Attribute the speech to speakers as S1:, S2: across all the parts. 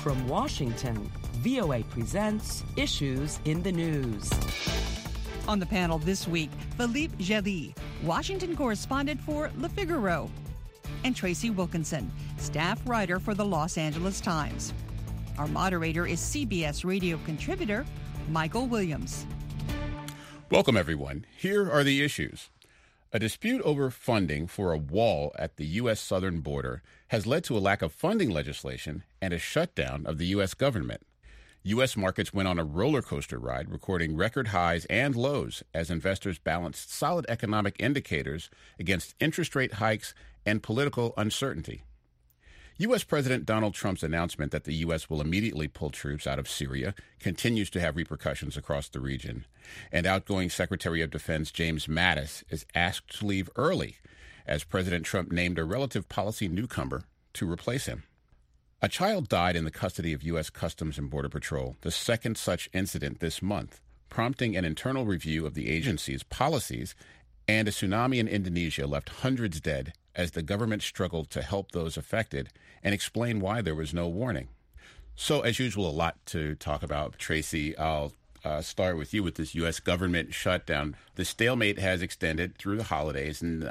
S1: From Washington, VOA presents Issues in the News.
S2: On the panel this week, Philippe Gély, Washington correspondent for Le Figaro, and Tracy Wilkinson, staff writer for the Los Angeles Times. Our moderator is CBS radio contributor Michael Williams.
S3: Welcome, everyone. Here are the issues. A dispute over funding for a wall at the U.S. southern border has led to a lack of funding legislation and a shutdown of the U.S. government. U.S. markets went on a roller coaster ride, recording record highs and lows as investors balanced solid economic indicators against interest rate hikes and political uncertainty. U.S. President Donald Trump's announcement that the U.S. will immediately pull troops out of Syria continues to have repercussions across the region. And outgoing Secretary of Defense James Mattis is asked to leave early as President Trump named a relative policy newcomer to replace him. A child died in the custody of U.S. Customs and Border Patrol, the second such incident this month, prompting an internal review of the agency's policies, and a tsunami in Indonesia left hundreds dead as the government struggled to help those affected and explain why there was no warning. So, as usual, a lot to talk about. Tracy, I'll start with you with this U.S. government shutdown. The stalemate has extended through the holidays, and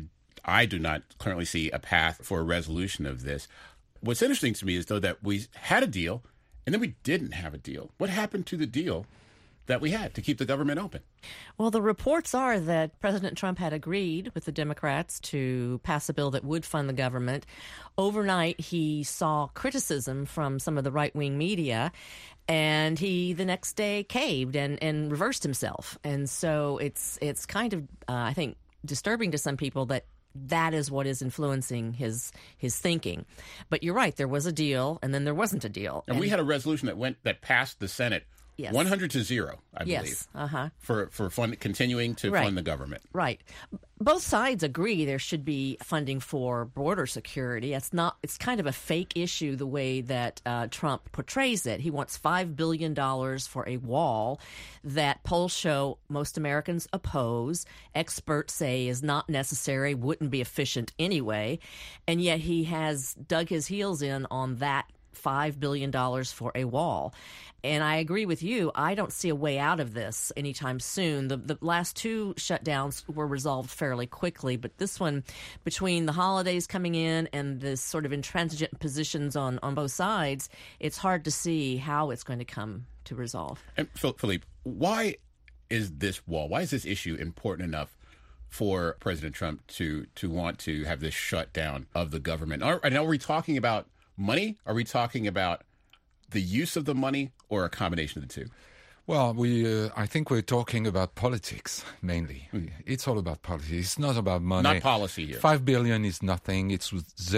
S3: I do not currently see a path for a resolution of this. What's interesting to me is, though, that we had a deal, and then we didn't have a deal. What happened to the deal that we had to keep the government open?
S4: Well, the reports are that President Trump had agreed with the Democrats to pass a bill that would fund the government. Overnight, he saw criticism from some of the right-wing media, and he the next day caved and reversed himself. And so it's kind of, I think, disturbing to some people that is what is influencing his thinking. But you're right, there was a deal, and then there wasn't a deal.
S3: And we had a resolution that passed the Senate.
S4: Yes.
S3: 100-0, I believe.
S4: Yes,
S3: for continuing to fund the government.
S4: Right. Both sides agree there should be funding for border security. It's kind of a fake issue the way that Trump portrays it. He wants $5 billion for a wall that polls show most Americans oppose, experts say is not necessary, wouldn't be efficient anyway, and yet he has dug his heels in on that $5 billion for a wall. And I agree with you. I don't see a way out of this anytime soon. The last two shutdowns were resolved fairly quickly, but this one, between the holidays coming in and this sort of intransigent positions on both sides, it's hard to see how it's going to come to resolve.
S3: And Philippe, why is this wall, why is this issue important enough for President Trump to want to have this shutdown of the government? Are we talking about money? Are we talking about the use of the money, or a combination of the two?
S5: Well, I think we're talking about politics mainly. It's all about politics. It's not about money.
S3: Not policy here. $5
S5: billion is nothing. It's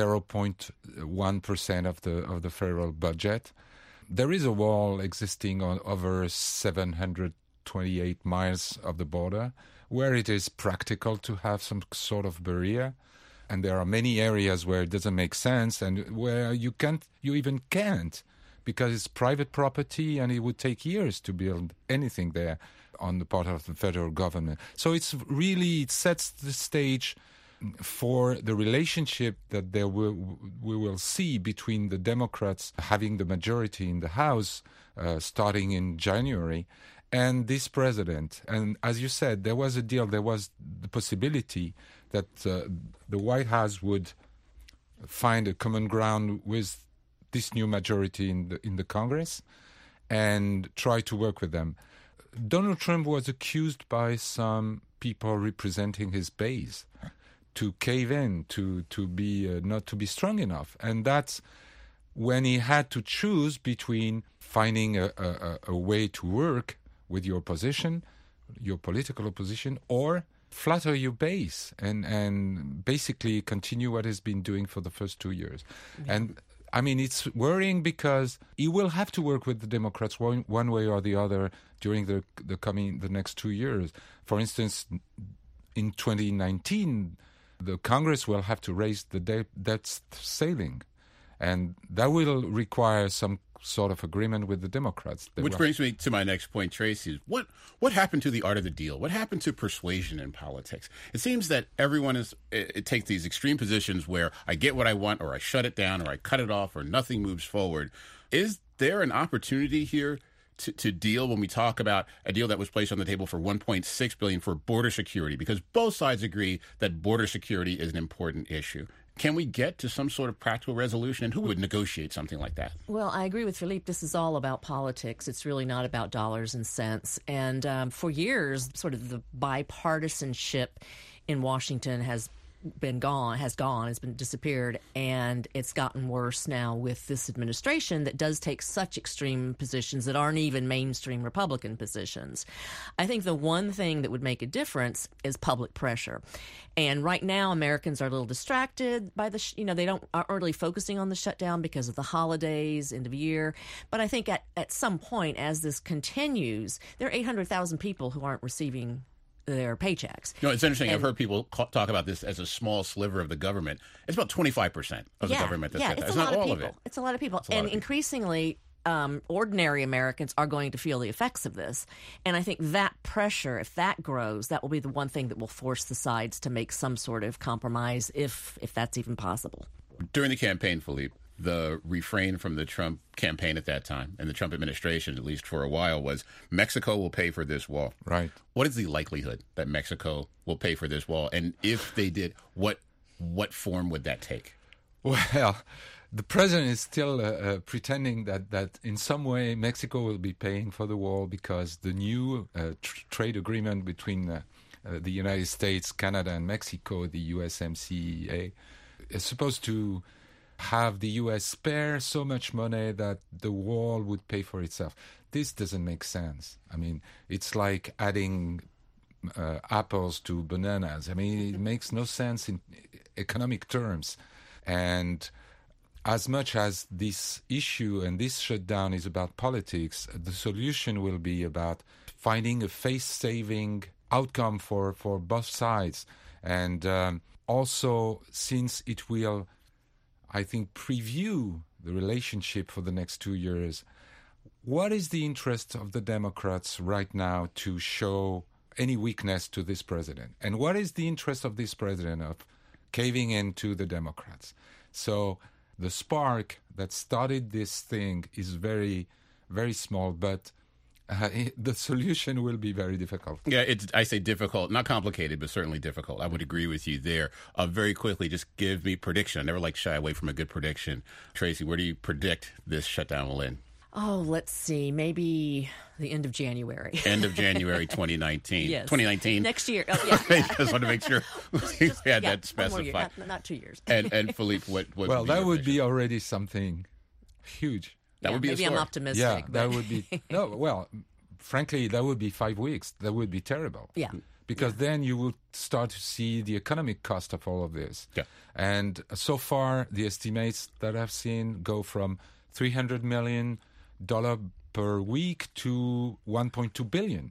S5: 0.1% of the federal budget. There is a wall existing on over 728 miles of the border, where it is practical to have some sort of barrier. And there are many areas where it doesn't make sense, and where you even can't, because it's private property and it would take years to build anything there on the part of the federal government. So it sets the stage for the relationship that we will see between the Democrats having the majority in the House starting in January and this president. And as you said, there was a deal, there was the possibility that the White House would find a common ground with this new majority in the Congress and try to work with them. Donald Trump was accused by some people representing his base to cave in, to be not to be strong enough, and that's when he had to choose between finding a way to work with your opposition, your political opposition, or flatter your base and basically continue what he's been doing for the first 2 years. Yeah. And I mean, it's worrying because he will have to work with the Democrats one way or the other during the next 2 years. For instance, in 2019, the Congress will have to raise the debt ceiling, and that will require some sort of agreement with the Democrats.
S3: Which brings me to my next point, Tracy. What happened to the art of the deal? What happened to persuasion in politics? It seems that everyone it takes these extreme positions where I get what I want, or I shut it down, or I cut it off, or nothing moves forward. Is there an opportunity here to deal when we talk about a deal that was placed on the table for $1.6 billion for border security? Because both sides agree that border security is an important issue. Can we get to some sort of practical resolution? And who would negotiate something like that?
S4: Well, I agree with Philippe. This is all about politics. It's really not about dollars and cents. And for years, sort of the bipartisanship in Washington has been disappeared, and it's gotten worse now with this administration that does take such extreme positions that aren't even mainstream Republican positions. I think the one thing that would make a difference is public pressure. And right now, Americans are a little distracted by they aren't really focusing on the shutdown because of the holidays, end of year. But I think at some point, as this continues, there are 800,000 people who aren't receiving their paychecks.
S3: It's interesting. I've heard people talk about this as a small sliver of the government. It's about 25% of the government that's
S4: it's
S3: not all of it.
S4: It's a lot of people. And increasingly, ordinary Americans are going to feel the effects of this. And I think that pressure, if that grows, that will be the one thing that will force the sides to make some sort of compromise, if that's even possible.
S3: During the campaign, Philippe, the refrain from the Trump campaign at that time, and the Trump administration, at least for a while, was Mexico will pay for this wall.
S5: Right.
S3: What is the likelihood that Mexico will pay for this wall? And if they did, what form would that take?
S5: Well, the president is still pretending that in some way Mexico will be paying for the wall because the new trade agreement between the United States, Canada, and Mexico, the USMCA, is supposed to have the U.S. spare so much money that the wall would pay for itself. This doesn't make sense. I mean, it's like adding apples to bananas. I mean, it makes no sense in economic terms. And as much as this issue and this shutdown is about politics, the solution will be about finding a face-saving outcome for both sides. And also, since it will, I think, preview the relationship for the next 2 years, what is the interest of the Democrats right now to show any weakness to this president? And what is the interest of this president of caving in to the Democrats? So the spark that started this thing is very, very small, but the solution will be very difficult.
S3: Yeah, I say difficult, not complicated, but certainly difficult. I would agree with you there. Very quickly, just give me prediction. I never like shy away from a good prediction. Tracy, where do you predict this shutdown will end?
S4: Oh, let's see. Maybe the end of January.
S3: End of January 2019.
S4: Yes.
S3: 2019.
S4: Next year. Oh, yeah.
S3: I just want to make sure we had that specified.
S4: Not 2 years.
S3: And Philippe, what
S5: well, that would be already something huge.
S3: That would be
S4: maybe
S3: a story.
S4: I'm optimistic.
S5: Yeah,
S4: but
S5: that would be... No, well, frankly, that would be 5 weeks. That would be terrible.
S4: Yeah.
S5: Because then you would start to see the economic cost of all of this.
S3: Yeah.
S5: And so far, the estimates that I've seen go from $300 million per week to $1.2 billion.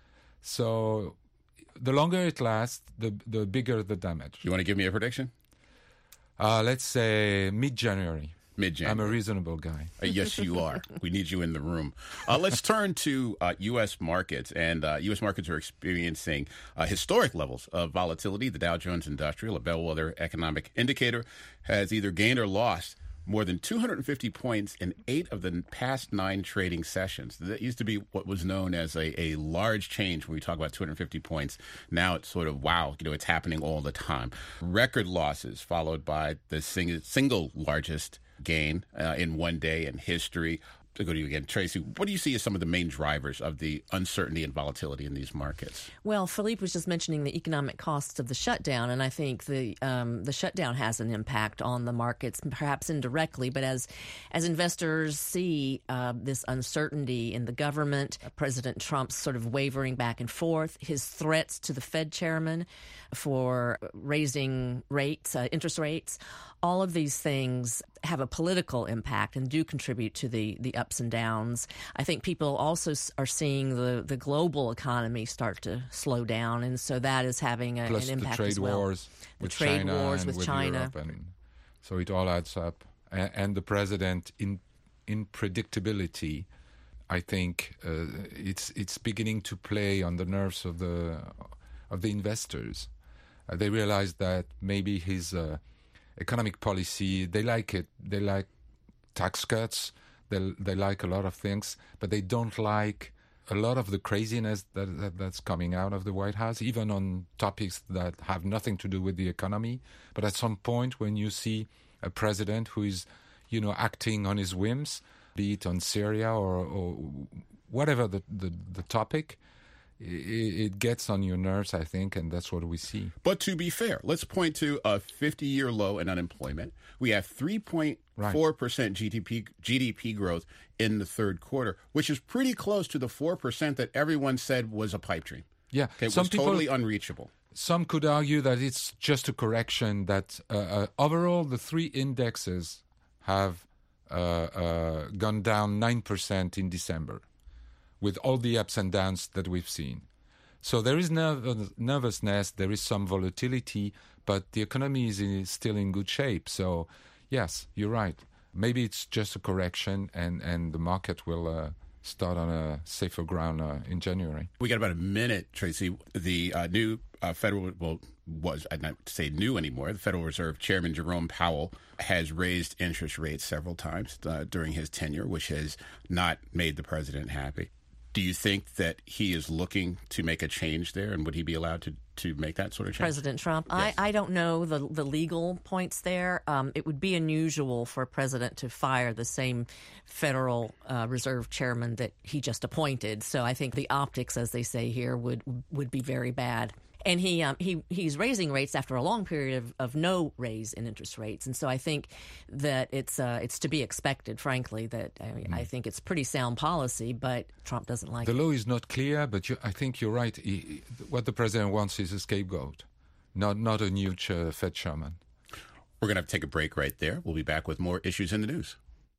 S5: So the longer it lasts, the bigger the damage.
S3: You want to give me a prediction?
S5: Let's say mid-January.
S3: Mid-January.
S5: I'm a reasonable guy.
S3: Yes, you are. We need you in the room. Let's turn to U.S. markets. And U.S. markets are experiencing historic levels of volatility. The Dow Jones Industrial, a bellwether economic indicator, has either gained or lost more than 250 points in 8 of the past 9 trading sessions. That used to be what was known as a large change when we talk about 250 points. Now it's sort of, wow, it's happening all the time. Record losses followed by the single largest gain in one day in history. To go to you again, Tracy, what do you see as some of the main drivers of the uncertainty and volatility in these markets?
S4: Well, Philippe was just mentioning the economic costs of the shutdown, and I think the shutdown has an impact on the markets, perhaps indirectly. But as investors see this uncertainty in the government, President Trump's sort of wavering back and forth, his threats to the Fed chairman for raising rates, interest rates, all of these things have a political impact and do contribute to the ups and downs. I think people also are seeing the global economy start to slow down, and so that is having an impact as well.
S5: Wars with China.
S4: The trade wars with China.
S5: Europe, and so it all adds up. And the president, in unpredictability, I think it's beginning to play on the nerves of the investors. They realize that maybe his economic policy, they like it. They like tax cuts. They like a lot of things, but they don't like a lot of the craziness that's coming out of the White House, even on topics that have nothing to do with the economy. But at some point, when you see a president who is, acting on his whims, be it on Syria or whatever the topic, it gets on your nerves, I think, and that's what we see.
S3: But to be fair, let's point to a 50-year low in unemployment. We have 3.4% GDP growth in the third quarter, which is pretty close to the 4% that everyone said was a pipe dream.
S5: Yeah,
S3: it was totally unreachable.
S5: Some could argue that it's just a correction, that overall the three indexes have gone down 9% in December, with all the ups and downs that we've seen. So there is nervousness, there is some volatility, but the economy is still in good shape. So, yes, you're right. Maybe it's just a correction, and the market will start on a safer ground in January.
S3: We got about a minute, Tracy. The new I'd not say new anymore. The Federal Reserve Chairman Jerome Powell has raised interest rates several times during his tenure, which has not made the president happy. Do you think that he is looking to make a change there, and would he be allowed to make that sort of change?
S4: President Trump?
S3: Yes.
S4: I don't know the legal points there. It would be unusual for a president to fire the same Federal Reserve chairman that he just appointed. So I think the optics, as they say here, would be very bad. And he's raising rates after a long period of no raise in interest rates, and so I think that it's to be expected. Frankly, that I think it's pretty sound policy, but Trump doesn't like it.
S5: The law is not clear, but I think you're right. What the president wants is a scapegoat, not a new Fed chairman.
S3: We're going to have to take a break right there. We'll be back with more Issues in the News.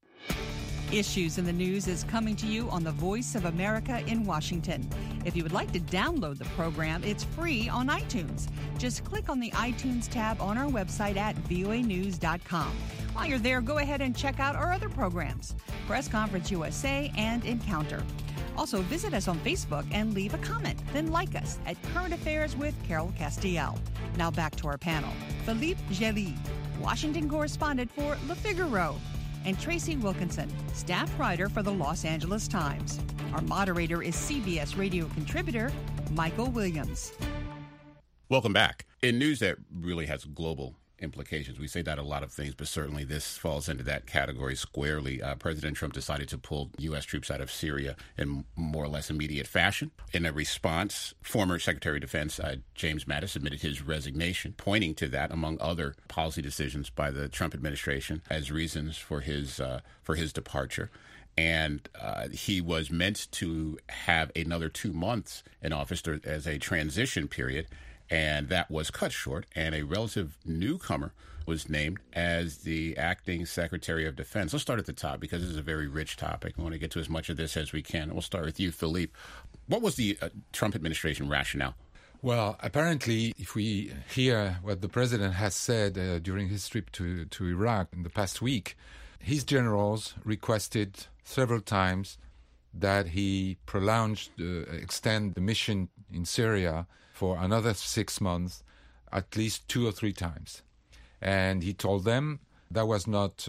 S2: Issues in the News is coming to you on the Voice of America in Washington. If you would like to download the program, it's free on iTunes. Just click on the iTunes tab on our website at voanews.com. While you're there, go ahead and check out our other programs, Press Conference USA and Encounter. Also, visit us on Facebook and leave a comment. Then like us at Current Affairs with Carol Castiel. Now back to our panel. Philippe Gély, Washington correspondent for Le Figaro, and Tracy Wilkinson, staff writer for the Los Angeles Times. Our moderator is CBS radio contributor Michael Williams.
S3: Welcome back. In news that really has global implications, we say that a lot of things, but certainly this falls into that category squarely. President Trump decided to pull U.S. troops out of Syria in more or less immediate fashion. In a response, former Secretary of Defense James Mattis admitted his resignation, pointing to that, among other policy decisions by the Trump administration, as reasons for his departure. And he was meant to have another 2 months in office as a transition period, and that was cut short, and a relative newcomer was named as the acting Secretary of Defense. Let's start at the top, because this is a very rich topic. I want to get to as much of this as we can. We'll start with you, Philippe. What was the Trump administration rationale?
S5: Well, apparently, if we hear what the president has said during his trip to Iraq in the past week, his generals requested several times that he extend the mission in Syria for another 6 months, at least 2 or 3 times. And he told them that was not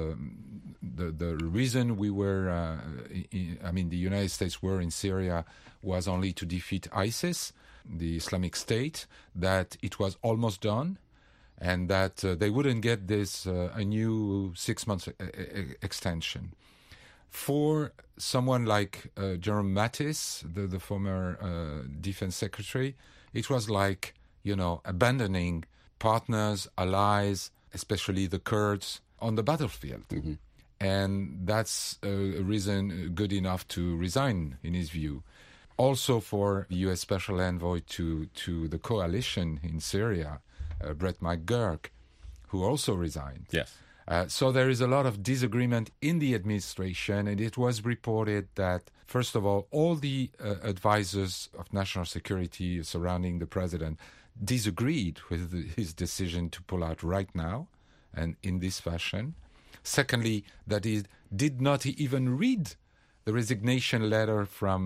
S5: the reason we were, the United States were in Syria was only to defeat ISIS, the Islamic State, that it was almost done, and that they wouldn't get this a new 6 months extension. For someone like Jerome Mattis, the former defense secretary, it was like, abandoning partners, allies, especially the Kurds, on the battlefield. Mm-hmm. And that's a reason good enough to resign, in his view. Also for the U.S. Special Envoy to the coalition in Syria, Brett McGurk, who also resigned.
S3: Yes.
S5: So there is a lot of disagreement in the administration, and it was reported that, first of all the advisors of national security surrounding the president disagreed with his decision to pull out right now and in this fashion. Secondly, that he did not even read the resignation letter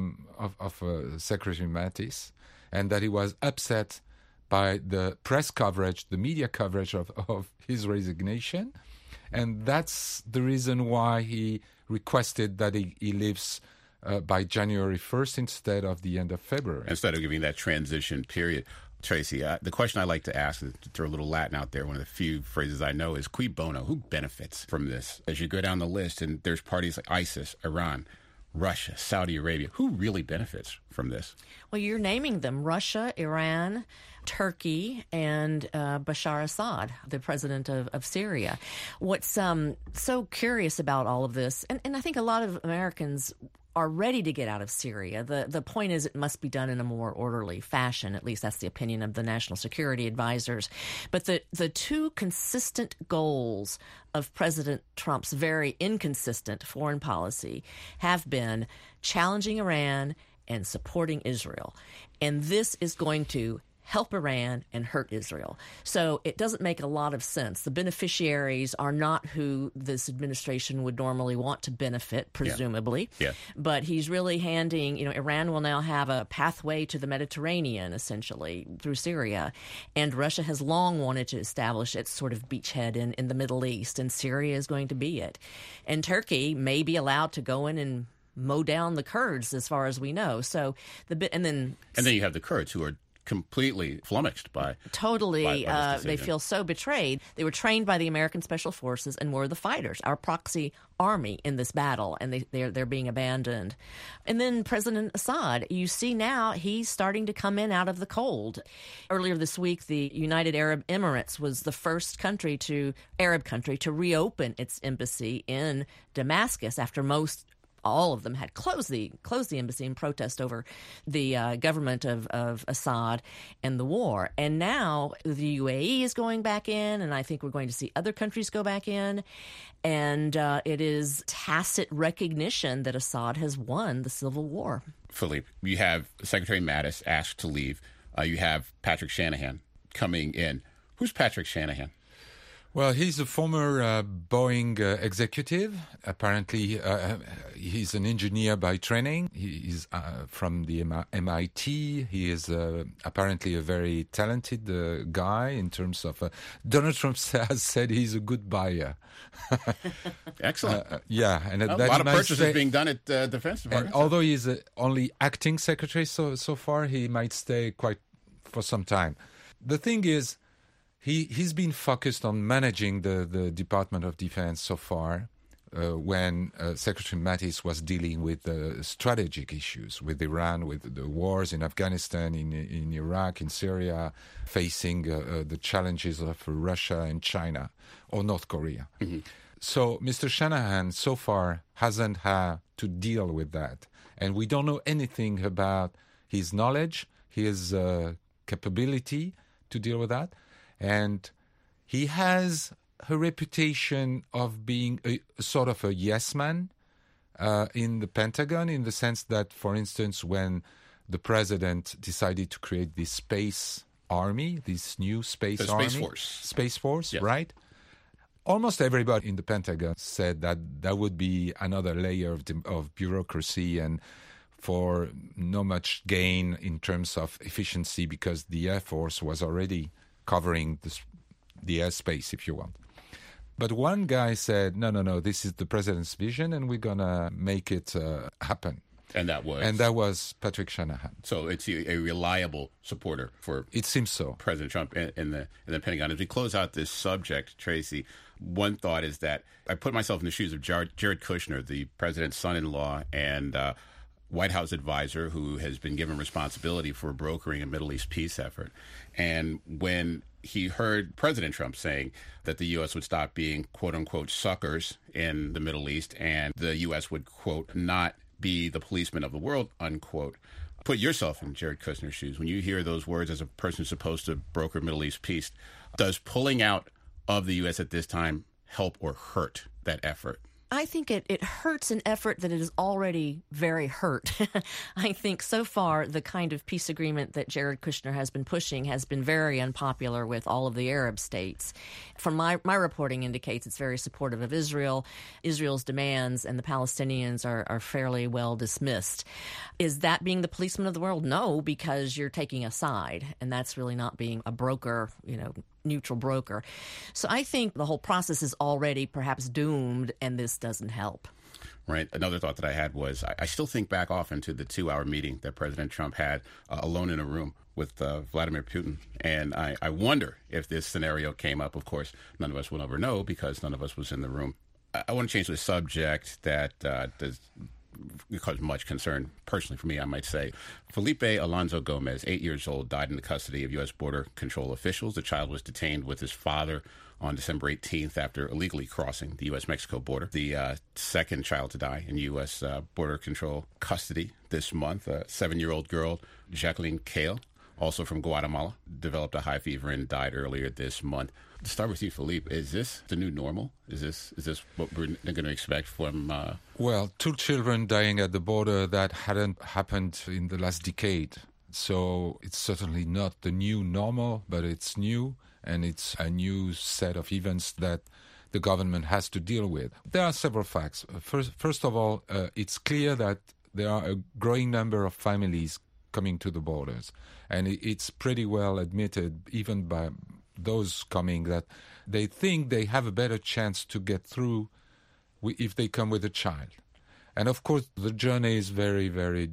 S5: of Secretary Mattis, and that he was upset by the press coverage, the media coverage of his resignation. And that's the reason why he requested that he leaves by January 1st instead of the end of February.
S3: Instead of giving that transition period. Tracy, the question I like to ask, is to throw a little Latin out there, one of the few phrases I know is cui bono, who benefits from this? As you go down the list, and there's parties like ISIS, Iran, Russia, Saudi Arabia, who really benefits from this?
S4: Well, you're naming them: Russia, Iran, Turkey, and Bashar Assad, the president of Syria. What's so curious about all of this, and I think a lot of Americans are ready to get out of Syria. The point is it must be done in a more orderly fashion. At least that's the opinion of the national security advisors. But the two consistent goals of President Trump's very inconsistent foreign policy have been challenging Iran and supporting Israel. And this is going to help Iran and hurt Israel. So it doesn't make a lot of sense. The beneficiaries are not who this administration would normally want to benefit, presumably.
S3: Yeah.
S4: But he's really handing, Iran will now have a pathway to the Mediterranean, essentially, through Syria. And Russia has long wanted to establish its sort of beachhead in the Middle East, and Syria is going to be it. And Turkey may be allowed to go in and mow down the Kurds, as far as we know. So and then
S3: you have the Kurds, who are completely flummoxed by this
S4: they feel so betrayed. They were trained by the American Special Forces and were the fighters, our proxy army in this battle, and they're being abandoned. And then President Assad, you see now he's starting to come in out of the cold. Earlier this week, the United Arab Emirates was the first Arab country to reopen its embassy in Damascus after all of them had closed the embassy in protest over the government of Assad and the war. And now the UAE is going back in, and I think we're going to see other countries go back in. And it is tacit recognition that Assad has won the civil war.
S3: Philippe, you have Secretary Mattis asked to leave. You have Patrick Shanahan coming in. Who's Patrick Shanahan?
S5: Well, he's a former Boeing executive. Apparently, he's an engineer by training. He's from the MIT. He is apparently a very talented guy in terms of... Donald Trump has said he's a good buyer.
S3: Excellent.
S5: And
S3: a lot of purchases being done at the Defense Department.
S5: And although he's only acting secretary so far, he might stay quite for some time. The thing is, He's been focused on managing the Department of Defense so far when Secretary Mattis was dealing with strategic issues with Iran, with the wars in Afghanistan, in Iraq, in Syria, facing the challenges of Russia and China or North Korea. Mm-hmm. So Mr. Shanahan so far hasn't had to deal with that. And we don't know anything about his knowledge, his capability to deal with that. And he has a reputation of being a sort of a yes man in the Pentagon, in the sense that, for instance, when the president decided to create this space army, this new space army. Space Force, yes. Right? Almost everybody in the Pentagon said that would be another layer of bureaucracy and for no much gain in terms of efficiency, because the Air Force was already covering the airspace, if you want. But one guy said, no, this is the president's vision, and we're going to make it happen.
S3: And that was
S5: Patrick Shanahan.
S3: So it's a reliable supporter for
S5: it seems so
S3: President Trump in the Pentagon. As we close out this subject, Tracy, one thought is that I put myself in the shoes of Jared Kushner, the president's son-in-law and White House advisor, who has been given responsibility for brokering a Middle East peace effort. And when he heard President Trump saying that the U.S. would stop being, quote unquote, suckers in the Middle East, and the U.S. would, quote, not be the policeman of the world, unquote. Put yourself in Jared Kushner's shoes. When you hear those words as a person who's supposed to broker Middle East peace, does pulling out of the U.S. at this time help or hurt that effort?
S4: I think it hurts an effort that is already very hurt. I think so far the kind of peace agreement that Jared Kushner has been pushing has been very unpopular with all of the Arab states. From my reporting indicates it's very supportive of Israel. Israel's demands and the Palestinians are fairly well dismissed. Is that being the policeman of the world? No, because you're taking a side, and that's really not being a broker, neutral broker. So I think the whole process is already perhaps doomed, and this doesn't help.
S3: Right. Another thought that I had was I still think back often to the 2-hour meeting that President Trump had alone in a room with Vladimir Putin. And I wonder if this scenario came up. Of course, none of us will ever know because none of us was in the room. I want to change to a subject that does cause much concern, personally for me, I might say. Felipe Alonso Gomez, 8 years old, died in the custody of U.S. Border Control officials. The child was detained with his father on December 18th after illegally crossing the U.S.-Mexico border. The second child to die in U.S. Border Control custody this month, a 7-year-old girl, Jacqueline Cale, also from Guatemala, developed a high fever and died earlier this month. To start with you, Philippe, is this the new normal? Is this what we're going to expect from...
S5: Well, 2 children dying at the border, that hadn't happened in the last decade. So it's certainly not the new normal, but it's new, and it's a new set of events that the government has to deal with. There are several facts. First of all, it's clear that there are a growing number of families coming to the borders. And it's pretty well admitted, even by those coming, that they think they have a better chance to get through if they come with a child. And of course, the journey is very, very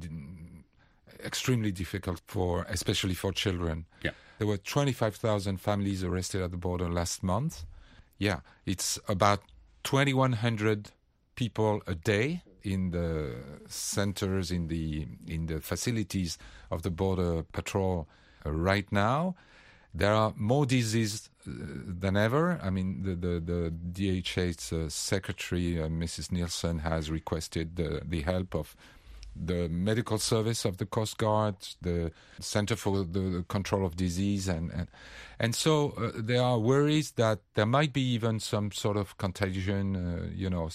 S5: extremely difficult especially for children.
S3: Yeah.
S5: There were 25,000 families arrested at the border last month. Yeah, it's about 2,100 people a day in the centers, in the facilities of the Border Patrol right now. There are more diseases than ever. I mean, the DHA's secretary, Mrs. Nielsen, has requested the help of the medical service of the Coast Guard, the Center for the Control of Disease, and so there are worries that there might be even some sort of contagion,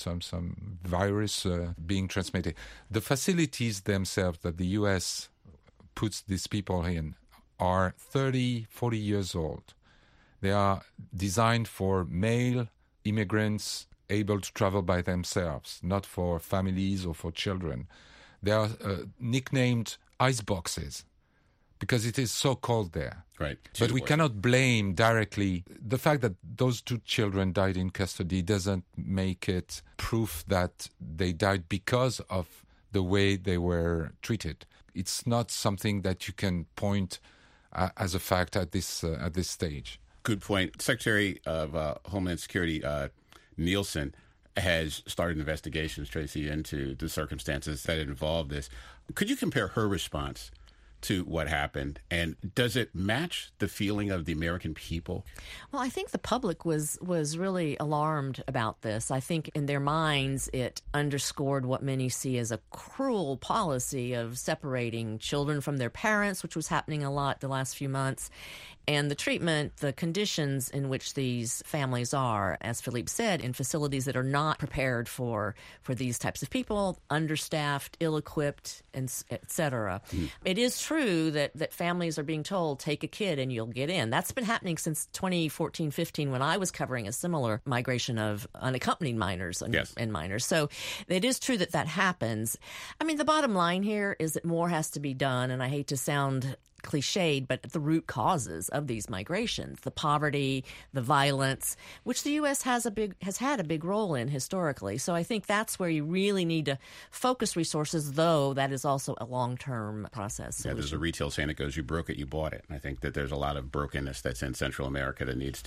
S5: some virus being transmitted. The facilities themselves that the U.S. puts these people in are 30, 40 years old. They are designed for male immigrants able to travel by themselves, not for families or for children. They are nicknamed ice boxes because it is so cold there.
S3: Right.
S5: But we cannot blame directly. The fact that those 2 children died in custody doesn't make it proof that they died because of the way they were treated. It's not something that you can point as a fact at this stage.
S3: Good point. Secretary of Homeland Security Nielsen has started investigations, Tracy, into the circumstances that involve this. Could you compare her response to what happened, and does it match the feeling of the American people?
S4: Well, I think the public was really alarmed about this. I think in their minds it underscored what many see as a cruel policy of separating children from their parents, which was happening a lot the last few months, and the treatment, the conditions in which these families are, as Philippe said, in facilities that are not prepared for these types of people, understaffed, ill-equipped, and et cetera. It is true that families are being told, take a kid and you'll get in. That's been happening since 2014-15 when I was covering a similar migration of unaccompanied minors and minors. So it is true that happens. I mean, the bottom line here is that more has to be done, and I hate to sound cliched, but the root causes of these migrations, the poverty, the violence, which the U.S. has had a big role in historically. So I think that's where you really need to focus resources, though that is also a long-term process.
S3: Yeah, there's a retail saying that goes, you broke it, you bought it. And I think that there's a lot of brokenness that's in Central America that needs to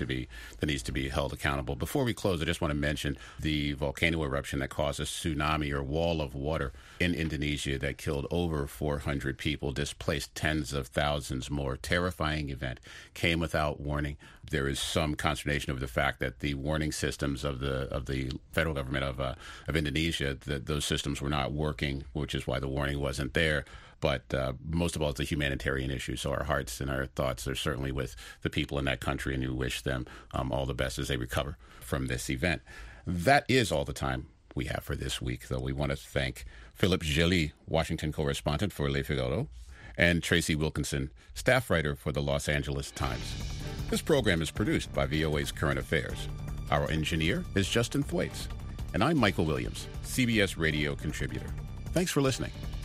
S3: be held accountable. Before we close, I just want to mention the volcano eruption that caused a tsunami or wall of water in Indonesia that killed over 400 people, displaced tens of thousands more. Terrifying event, came without warning. There is some consternation over the fact that the warning systems of the federal government of Indonesia, that those systems were not working, which is why the warning wasn't there. But most of all, it's a humanitarian issue. So our hearts and our thoughts are certainly with the people in that country, and we wish them all the best as they recover from this event. That is all the time we have for this week, though. We want to thank Philippe Gély, Washington correspondent for Le Figaro, and Tracy Wilkinson, staff writer for the Los Angeles Times. This program is produced by VOA's Current Affairs. Our engineer is Justin Thwaites, and I'm Michael Williams, CBS Radio contributor. Thanks for listening.